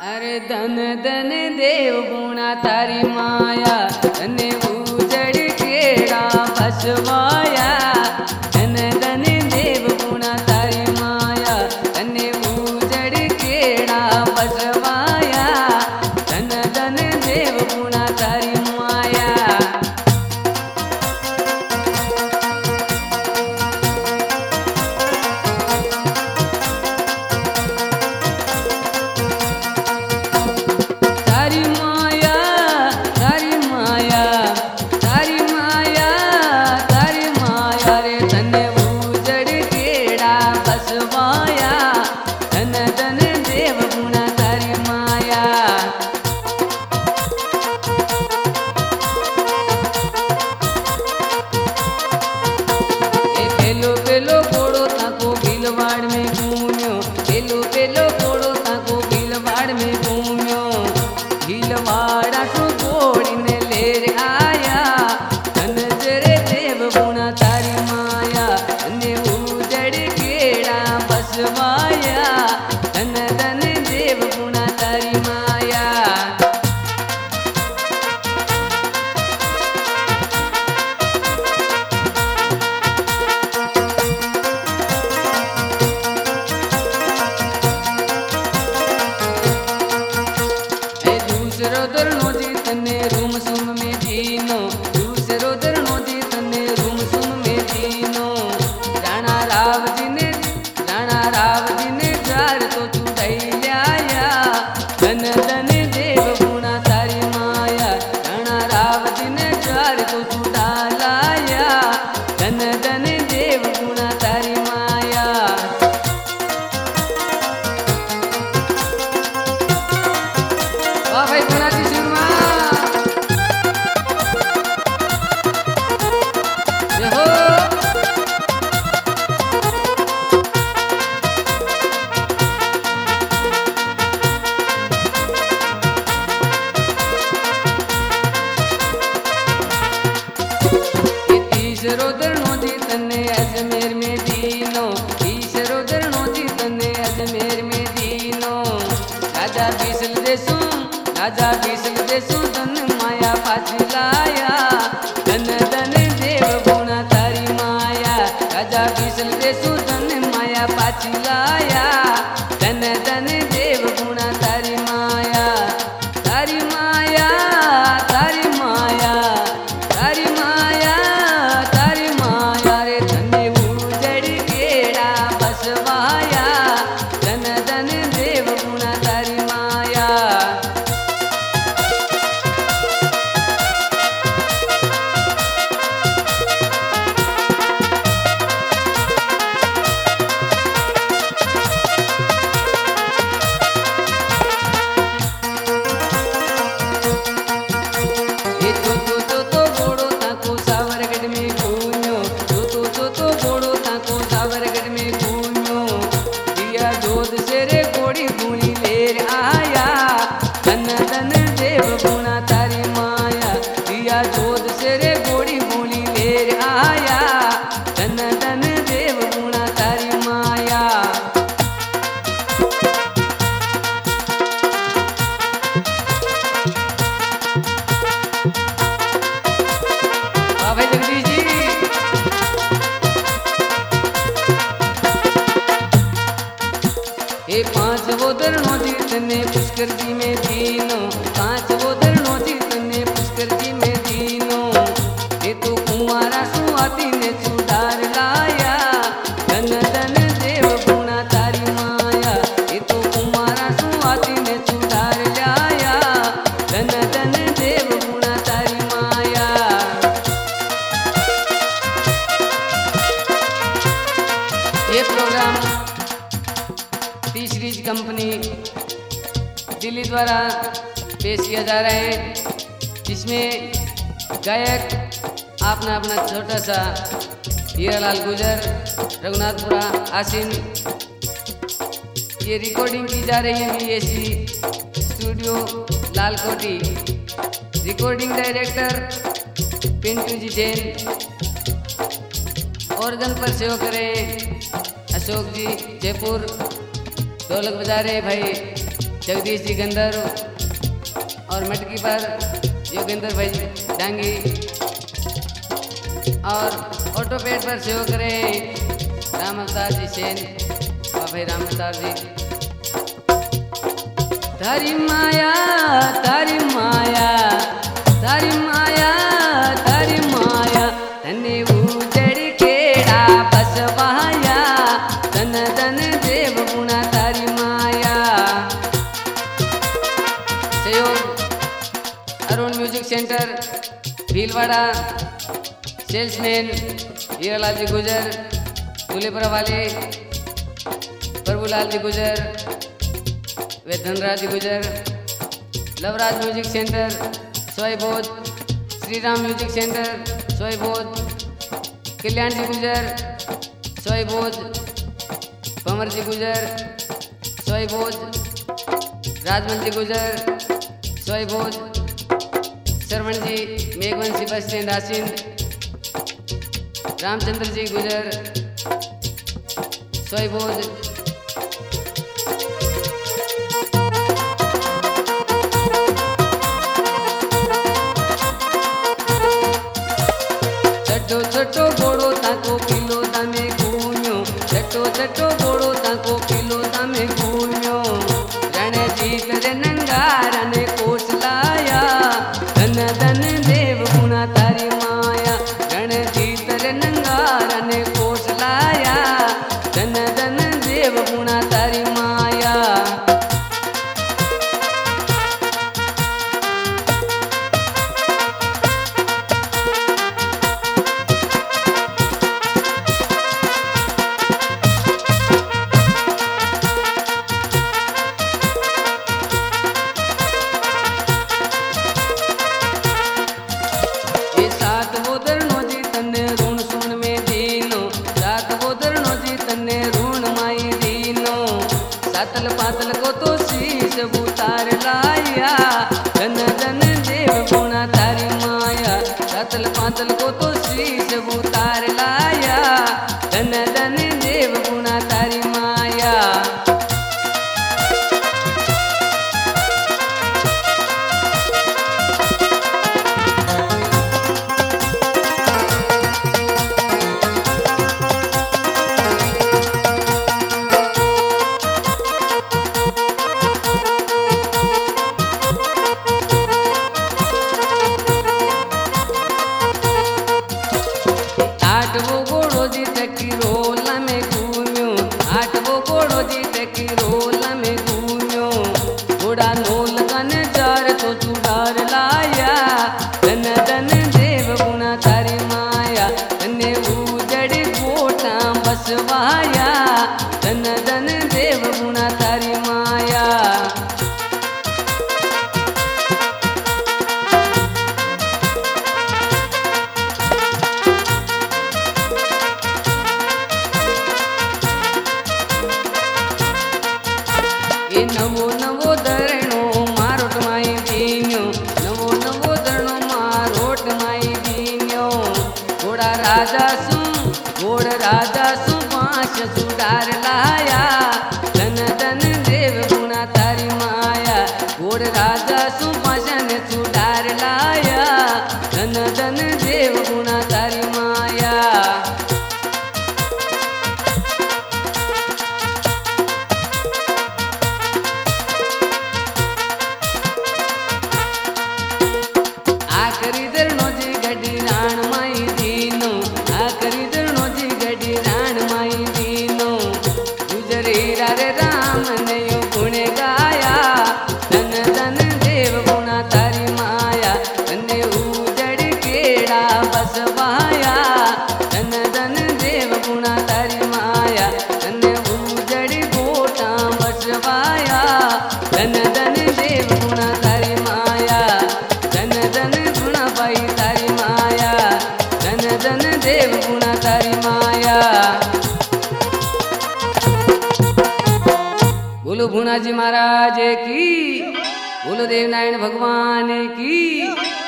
अरे धन धन देव गुणा तारी माया तने उजड़ केड़ा बसवाया। धन धन देव गुणा तारी माया तने उजड़ केड़ा बसवाया। धन धन देव गुणा तारी माया। तारी माया तारी माया तारी माया तारी माया रे तने उजड़ केड़ा बसवाया। धन धन देव गुणा तारी माया। ए पेलो पेलो घोड़ो ताको भीलवाड़ में घूम्यो। पेलो पेलो घोड़ो ताको भीलवाड़ में घूम्यो। भीलवाड़ा तो घोड़ी ने लेर आया। धन जरे देव गुणा तारी माया तने उजड़ केड़ा बसवाया। धन धन देव गुणा तारी माया। ए दूसरो दरनो जी तने रूम सुम में दीनो। दूसरो दरनो जी तने रूम सुम में दीनो। राणा राव जी ने जार तो चुड़ाई लाया। धन धन देव गुणा तारी माया। राणा राव जी ने जार तो चुड़ा लाया। धन धन देव गुणा तारी माया। वाह भाई गुणाजी सुरमा जय हो। ये तीसरो दरनो जी तने अजमेर में दीनो। तीसरो दरनो जी तने अजमेर में दीनो। राजा बीसल देसु धन माया पाछी लाया। धन धन देव गुणा तारी माया। राजा बीसल देसु धन माया पाछी लाया। धन धन देव गुणा तारी माया। तारी माया तारी माया तारी माया तारी माया रे तने उजड़ केड़ा बसवाया। धन धन देव गुणा तारी माया। ये तो घोड़ो ताको सावरगढ़ में घूम्यो। तो घोड़ो ताको सावरगढ़ में घूम्यो। दिया जोध से रे घोड़ी घूली लेर आया। धन धन देव गुणा तारी माया। दिया जोध से रे घोड़ी घूली लेर आया। धन धन देव गुणा तारी माया। वाह भाई जगदीश जी। ये पांच वो दरनो जी तने पुष्कर जी में दीनो। पांच वो दरनो जी तने पुष्कर जी में दीनो। ये तो कुंवारा सुहाती ने चुड़ार लाया। धन धन देव गुणा तारी माया। ये तो कुंवारा सुहाती ने चुड़ार लाया। धन धन देव गुणा तारी माया। ये प्रोग्राम तीसरी कंपनी दिल्ली द्वारा पेश किया जा रहा है। जिसमें गायक अपना छोटा सा हीरालाल गुजर रघुनाथपुरा आसिन। ये रिकॉर्डिंग की जा रही है BSC studio Lalkoti. Recording director Pintu ji Jain. Organ पर सहयोग करें अशोक जी जयपुर। ढोलक बजा रहे भाई जगदीश जी गंधर्व और मटकी पर योगेंद्र भाई डांगी और ऑटोपेड पर सेवा करे राम अवतार जी सेन और भाई राम अवतार जी। तारी माया तारी माया तारी माया तारी माया तने उजड़ केड़ा बसवाया तन तन देव गुणा तारी माया। सहयोग Arun music centre Bhilwara, salesman Hiralal ji Gujar, Dulhepura वाले प्रभुलाल जी गुजर वे Dhanraj ji Gujar, Lavraj music centre Soibodh, Shriram music centre Soibodh, Kalyan ji Gujar Soibodh, पमर जी गुजर सोईबोध, राजमन जी गुजर सोईबोध, श्रवण जी मेघवंशी बस स्टैंड आसिंद, रामचंद्र जी गुजर सोईबोध। चटो चटो बोड़ो ताको किलो दामे घूम्यो, चटो चटो बोड़ो ताको किलो दामे घूम्यो, रणजीत रे नंगार ने कोसलाया धन धन देव गुणा तारी माया, रणजीत रे नंगार ने कोसलाया धन धन देव गुणा तारी माया। सातल पातल को तो शीश उतार लाया धन धन देव गुणा तारी माया, सातल पातल को तो शीश उतार लाया धन धन देव गुणा तारी माया। आठवो घोड़ो जी टकी रोला में घूम्यो, आठवो घोड़ो जी टकी रोला में घूम्यो, घोड़ा नोल कन चार तो चुड़ार लाया धन धन देव गुणा तारी माया, तने उजड़ कोटा बसवाया धन धन देव गुणा तारी माया। नवो नवो धरणो मारोट माई दीन्यो, नवो नवो धरणो मारोट माई दीन्यो, घोड़ा राजा सु पांच सुडार लाया धन धन देव गुणा तारी माया, घोड़ राजा सु पांचन सुडार लाया धन धन देव गुणा तारी माया। आखरी धरणो जी गड्डी राण माई दीनो, आखरी धरणो जी गड्डी राण माई दीनो, गुजरीरा रे राम ने यो गुण गाया धन धन देव गुणा तारी माया, तने उजड़ केड़ा बसवाया धन धन देव गुणा तारी माया, तने उजड़ गोटा बसवाया धन धन देव गुणा तारी माया, धन धन गुणा पाई तारी माया, धन धन देव गुणा तारी माया। बोलो भुनाजी महाराज की, बोलो देवनारायण भगवान की।